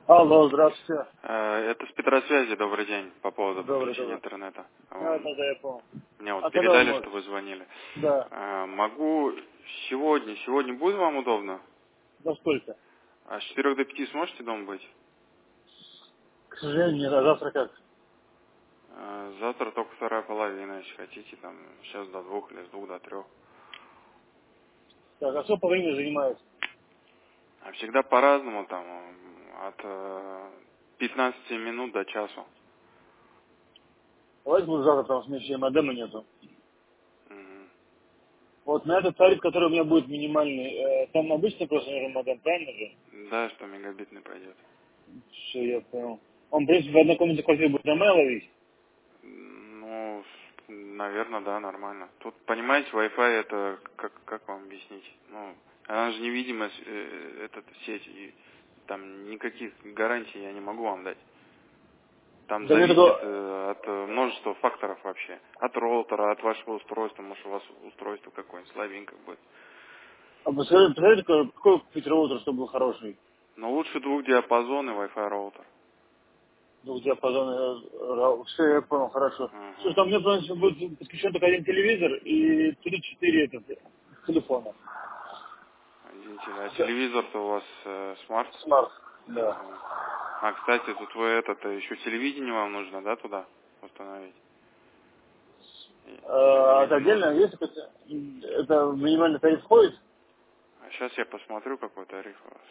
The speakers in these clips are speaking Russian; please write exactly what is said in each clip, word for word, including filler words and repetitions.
Алло, здравствуйте. Э, Это с Петросвязи, добрый день, по поводу Добрый, подключения добрый. интернета. А, Вам- да, да, я понял. Мне вот А когда вы передали, что можете? вы звонили. Да. Э, Могу сегодня, сегодня будет вам удобно? Во сколько? А с четырёх до пяти сможете дома быть? К сожалению, нет. А завтра как? Э, Завтра только вторая половина, если хотите, там, сейчас до двух или с двух до трех. Так, а сколько по времени занимается? А всегда по-разному, там, м, от э, пятнадцати минут до часу. Давайте буду завтра, потому что у меня еще и модема нету. Мгм. Вот на этот тариф, который у меня будет минимальный, э, там обычно просто нужен модем, правильно же? Да, что мегабитный пойдет. Все, я понял. Он, в принципе, в одной комнате квартиры будет МЛ ловить. Ну, наверное, да, нормально. Тут, понимаете, Wi-Fi это, как, как вам объяснить? Ну, она же невидимая, с- э, эта сеть, и там никаких гарантий я не могу вам дать. Там Да мне зависит такое... э, от э, множества факторов вообще. От роутера, от вашего устройства, может у вас устройство какое-нибудь слабенькое будет. А посмотрите, посмотрите, какой, какой купить роутер, чтобы был хороший? Но лучше двухдиапазонный Wi-Fi роутер. Двухдиапазонный. Все, я понял, хорошо. Слушай, Ага. там мне, в принципе, будет подключен только один телевизор и три-четыре этот, телефона. Один теле- А Всё. телевизор-то у вас э, смарт? Смарт, да. Ага. А, кстати, тут вы этот, э, еще телевидение вам нужно, да, туда установить? И- А, Или это не отдельно, нужно? есть какой-то, это в минимальный тариф входит? А сейчас я посмотрю, какой тариф у вас.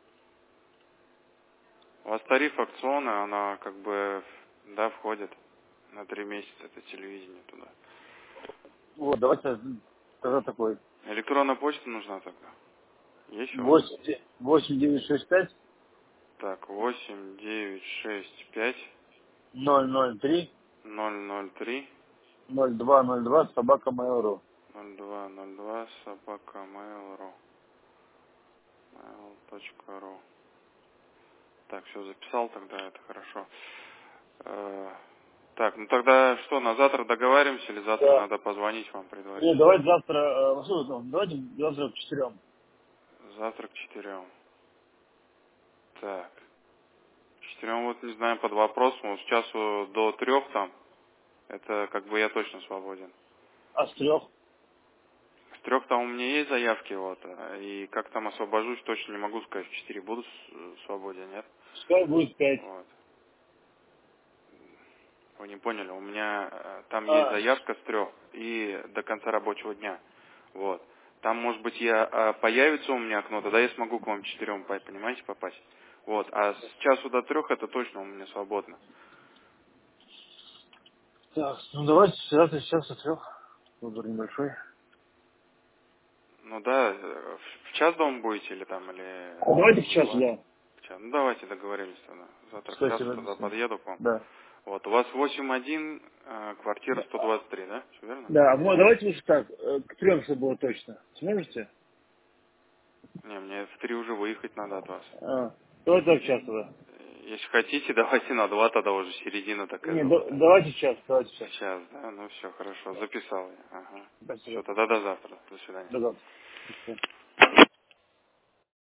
У вас тариф акционный, она как бы, да, входит на три месяца, это телевидение туда. Вот, давайте тогда такой. Электронная почта нужна тогда? Есть у вас? восемь, восемь девять шесть пять Так, восемь девять шесть пять ноль ноль три ноль ноль три ноль два ноль два собака mail.ru. ноль два ноль два собака mail.ru mail.ru. Так, все записал тогда, это хорошо. Э, Так, ну тогда что, на завтра договариваемся или завтра Да. надо позвонить вам Нет, предварительно? давайте завтра, э, ну, что вы там, давайте завтра к четырем. Завтра к четырем. Так, к четырем вот не знаю, под вопросом, вот с часу до трех там, это как бы я точно свободен. А с трех? С трех там у меня есть заявки, вот, э, и как там освобожусь, точно не могу сказать, в четыре буду с- свободен, нет? Пускай будет пять. Вот. Вы не поняли, у меня э, там есть А, заявка с трех и до конца рабочего дня. Вот. Там, может быть, я э, появится у меня окно, тогда я смогу к вам четырем, по- понимаете, попасть. Вот. А с часу до трех это точно у меня свободно. так, ну давайте завтра сейчас с трех. Выбор небольшой. Ну да, э, в в час дома будете или там, или А давайте к в часу, два? да. В час. Ну давайте договорились тогда. Завтра к часу Спасибо, до тогда свидания. подъеду к вам. Да. Вот. У вас восемь один, э, квартира Да, сто двадцать три, да? Все верно? да, ну, давайте лучше так, э, к трем, чтобы было точно. Сможете? Не, мне в три уже выехать надо от вас. А, давайте так час тогда. Если хотите, давайте на два, тогда уже середина такая Не, да- золотая. давайте час, давайте час. Сейчас, да? Ну все, хорошо, записал я. Ага. Все, Спасибо. тогда до завтра. До свидания. До завтра. До свидания.